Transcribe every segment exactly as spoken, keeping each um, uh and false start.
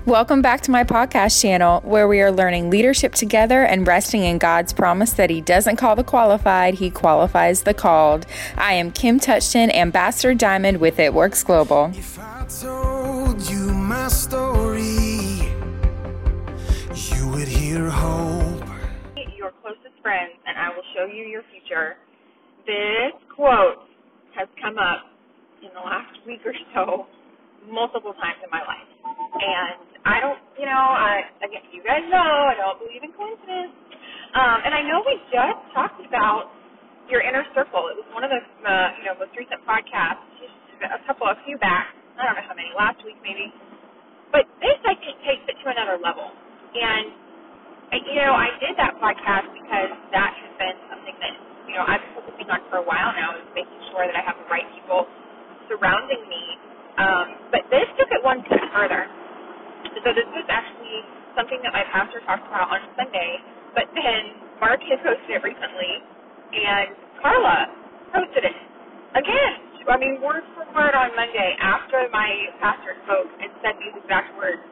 Welcome back to my podcast channel, where we are learning leadership together and resting in God's promise that He doesn't call the qualified, He qualifies the called. I am Kim Touchton, Ambassador Diamond with It Works Global. If I told you my story, you would hear hope. Your closest friends, and I will show you your future. This quote has come up in the last week or so multiple times in my life. And I don't, you know, I, again, you guys know I don't believe in coincidence. Um, and I know we just talked about your inner circle. It was one of the, uh, you know, most recent podcasts, just a couple, a few back. I don't know how many, last week maybe. But this, I think, takes it to another level. And, you know, I did that podcast because that has been something that, you know, I've been focusing on for a while now, is making sure that I have the right people surrounding me. Um, but this took it one step further. So this was actually something that my pastor talked about on Sunday, but then Mark had posted it recently, and Carla posted it again. I mean, word for word on Monday, after my pastor spoke and said these exact words,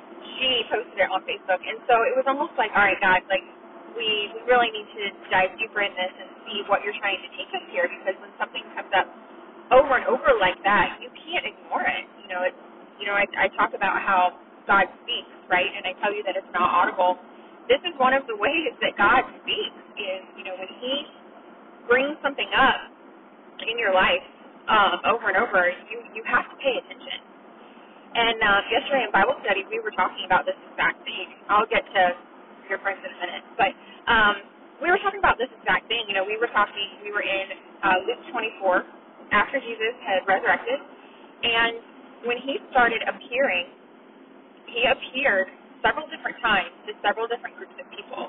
she posted it on Facebook. And so it was almost like, all right, God, like, we, we really need to dive deeper in this and see what you're trying to teach us here, because when something comes up over and over like that, you can't ignore it. You know, it's, you know, I, I talk about how God speaks, right? And I tell you that it's not audible. This is one of the ways that God speaks, is, you know, when He brings something up in your life um, over and over, you, you have to pay attention. And uh, yesterday in Bible study, we were talking about this exact thing. I'll get to your friends in a minute. But um, we were talking about this exact thing. You know, we were talking, we were in uh, Luke twenty-four, after Jesus had resurrected. And when He started appearing, He appeared several different times to several different groups of people.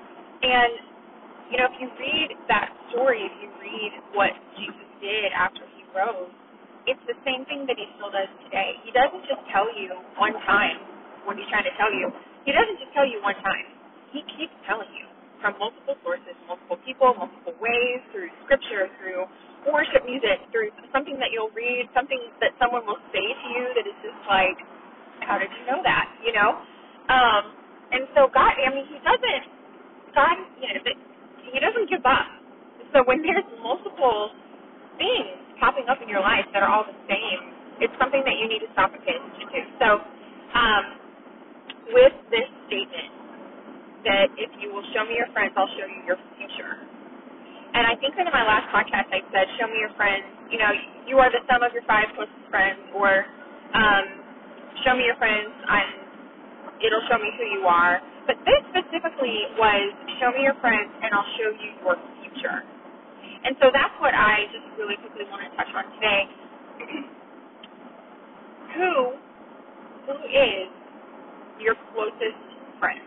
And, you know, if you read that story, if you read what Jesus did after He rose, it's the same thing that He still does today. He doesn't just tell you one time when He's trying to tell you. He doesn't just tell you one time. He keeps telling you from multiple sources, multiple people, multiple ways, through scripture, through worship music, through something that you'll read, something that someone will say to you that is just like, how did you know that, you know? Um, and so God, I mean, He doesn't, God, you know, He doesn't give up. So when there's multiple things popping up in your life that are all the same, it's something that you need to stop and pay attention to. So um, with this statement that if you will show me your friends, I'll show you your future. And I think that in my last podcast I said, show me your friends, you know, you are the sum of your five closest friends, or um, show me your friends, and it'll show me who you are. But this specifically was, show me your friends, and I'll show you your future. And so that's what I just really quickly want to touch on today. who, who is your closest friend?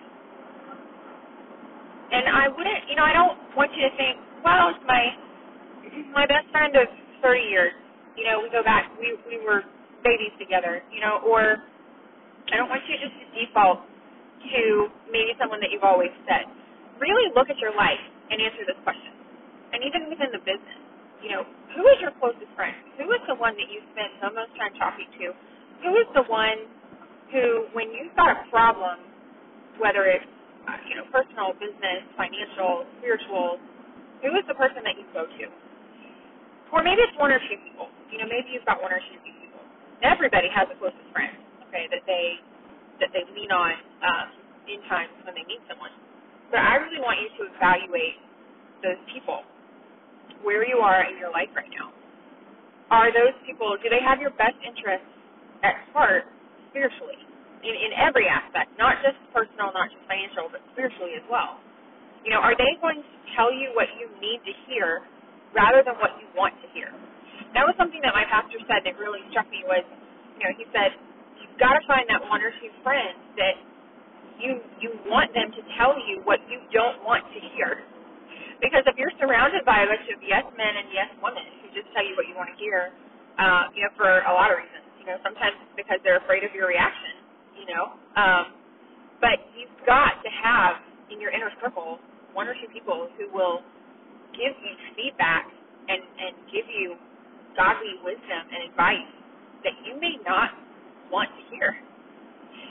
And I wouldn't, you know, I don't want you to think, well, it's my my best friend of thirty years. You know, we go back, we we were babies together, you know, or I don't want you just to default to maybe someone that you've always said. Really look at your life and answer this question. And even within the business, you know, who is your closest friend? Who is the one that you spend the most time talking to? Who is the one who, when you've got a problem, whether it's, uh, you know, personal, business, financial, spiritual, who is the person that you go to? Or maybe it's one or two people. You know, maybe you've got one or two people. Everybody has a closest friend, okay, that they that they lean on um, in times when they need someone. But I really want you to evaluate those people, where you are in your life right now. Are those people, do they have your best interests at heart spiritually, in, in every aspect, not just personal, not just financial, but spiritually as well? You know, are they going to tell you what you need to hear rather than what you want to hear? That was something that my pastor said that really struck me was, you know, he said, you've got to find that one or two friends that you you want them to tell you what you don't want to hear. Because if you're surrounded by a bunch of yes men and yes women who just tell you what you want to hear, uh, you know, for a lot of reasons, you know, sometimes it's because they're afraid of your reaction, you know, um, but you've got to have in your inner circle one or two people who will give you feedback and, and give you godly wisdom and advice that you may not want to hear.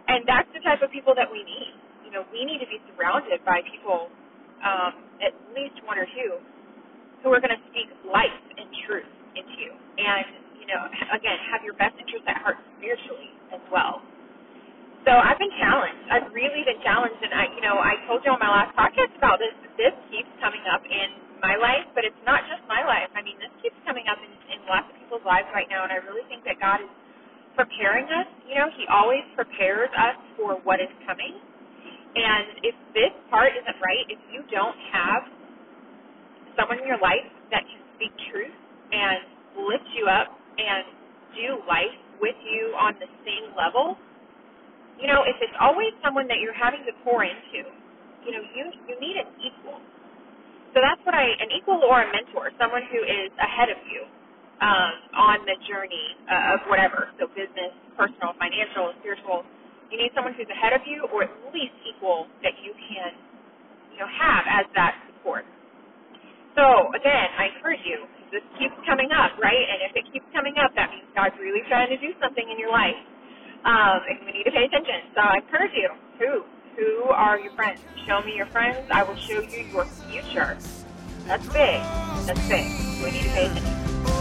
And that's the type of people that we need. You know, we need to be surrounded by people, um, at least one or two, who are going to speak life and truth into you. And, you know, again, have your best interests at heart spiritually as well. So I've been challenged. I've really been challenged. And, I, you know, I told you on my last podcast about this. This keeps coming up in my life, but it's not just my life. I mean, this keeps coming up in, in lots of people's lives right now, and I really think that God is preparing us. You know, he always prepares us for what is coming. And if this part isn't right, if you don't have someone in your life that can speak truth and lift you up and do life with you on the same level, you know, if it's always someone that you're having to pour into, you know, you you need an equal. So that's what I, an equal or a mentor, someone who is ahead of you um, on the journey uh, of whatever, so business, personal, financial, spiritual. You need someone who's ahead of you or at least equal that you can, you know, have as that support. So, again, I encourage you, this keeps coming up, right? And if it keeps coming up, that means God's really trying to do something in your life, um, and we need to pay attention. So I encourage you, who? Who are your friends? Show me your friends. I will show you your future. That's big. That's big. We need to pay attention.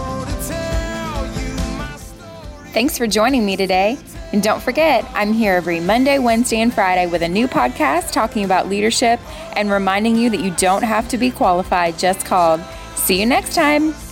Thanks for joining me today. And don't forget, I'm here every Monday, Wednesday, and Friday with a new podcast talking about leadership and reminding you that you don't have to be qualified, just called. See you next time.